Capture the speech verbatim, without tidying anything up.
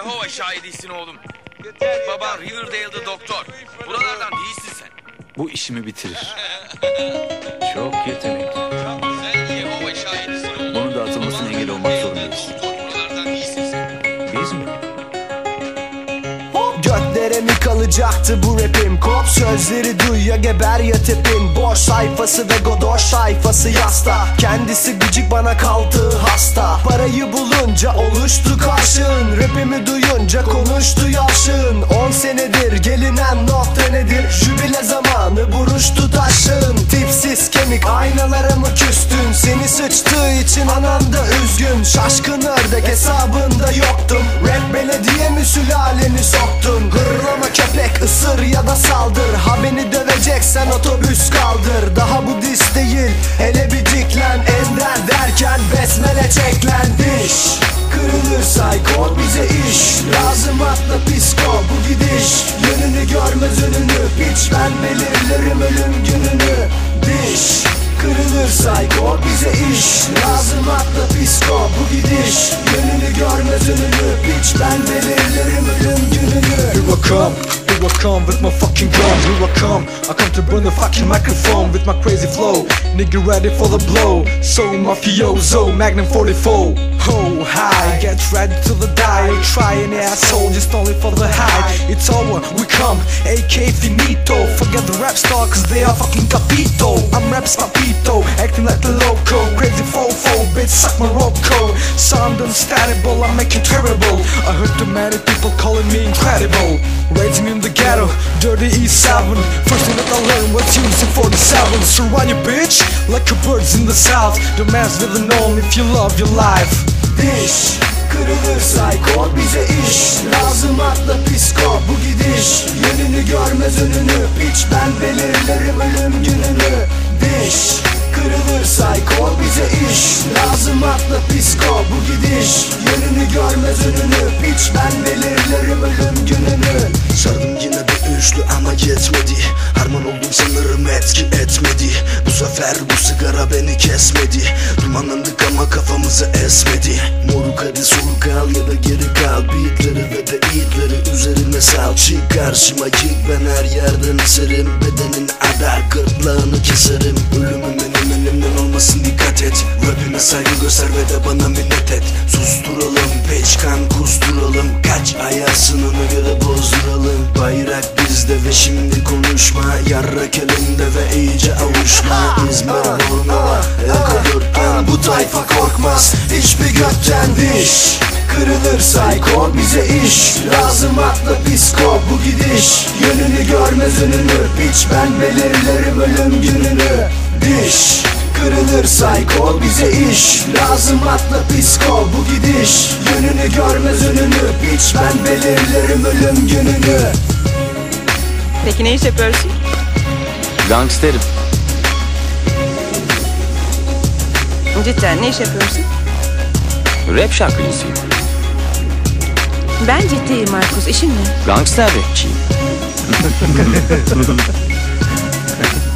Yehova şahidisin oğlum. Baban Riverdale'da doktor. Buralardan değilsin sen. Bu işimi bitirir. Çok yetenekli. Sen Yehova şahidisin oğlum. Bunun dağıtılmasına engel olmak zorundayız. Buralardan değilsin sen. Biz mi? Göklere mi kalacaktı bu rapim? Kop sözleri duy ya geber ya tepin. Boş sayfası ve godoş sayfası yasta. Kendisi gıcık bana kaldı hasta. Parayı bulunca oluştu karşın. Rapimi duyunca konuştu yaşın. On senedir gelinen nokta nedir? Jübile zamanı buruştu taşın. Tipsiz kemik aynalara mı küstün? Seni sıçtığı için anan da üzgün. Şaşkın ördek hesabında yoktum. Rap belediye mi sülaleni soktun? Hırlama köpek ısır ya da saldır. Ha beni döveceksen otobüs kaldır. Daha bu diss değil hele bir diklen. Ender derken besmele çeklen. Diş kırılır sayko bize iş lazım atla psiko bu gidiş. Yönünü görmez önünü piç ben belirlerim ölüm gününü. Diş kırılır sayko bize iş lazım atla psiko bu gidiş. Yönünü görmez önünü piç ben belirlerim ölüm gününü. Here I come, here I come with my fucking gun. Here I come, I come to burn the fucking microphone with my crazy flow. Nigga ready for the blow. So mafioso, Magnum forty-four. Oh hi, get ready to the die. Try any asshole just only for the high. It's over, we come, A K finito. Forget the rap star cause they are fucking capito. I'm rap scapito, acting like the loco. Crazy fofo, bitch suck my rope coat. Sound unstable, I make you terrible. I heard too many people calling me incredible. Raising in the ghetto, dirty E seven. First thing that I learned was using forty-seven. Surround your bitch like a birds in the south. The man's with the norm if you love your life. Diş kırılır sayko bize iş lazım atla psiko bu gidiş. Yönünü görmez önünü piç ben belirlerim ölüm gününü. Diş kırılır sayko bize iş lazım atla psiko bu gidiş. Yönünü görmez önünü piç ben belirlerim ölüm gününü. Sardım yine de üçlü ama yetmedi. Harman oldum sanırım etki etmedi. Bu sefer bu sigara beni kesmedi. Dumanlandık ama kafamızı esmedi. Moruk hadi soluk al ya da geri kal. Beatleri ve de eatleri üzerine sal. Çık karşıma yık ben her yerden eserim. Bedenin ada gırtlağını keserim. Ölümümün elimden olmasın dikkat et. Rapime saygı göster ve de bana minnet et. Susturalım peç kan kusturalım. Kaç ayarsın ona göre bozduralım. Bayrak bizde ve şimdi konuşma. Yarrak elinde ve iyice avuşma. İzmir Bornova Eko dörtten bu tayfa korkmaz hiçbir gökten. Diş kırılır sayko bize iş lazım atla psiko bu gidiş. Yönünü görmez önünü piç ben belirlerim ölüm gününü. Diş kırılır sayko bize iş lazım atla psiko bu gidiş. Yönünü görmez önünü piç ben belirlerim ölüm gününü. Peki ne iş yapıyorsun? Gangsterim. Cidden ne iş yapıyorsun? Rap şarkıcısıyım. Ben ciddiyim Markus, işin ne? Gangster rapçiyim.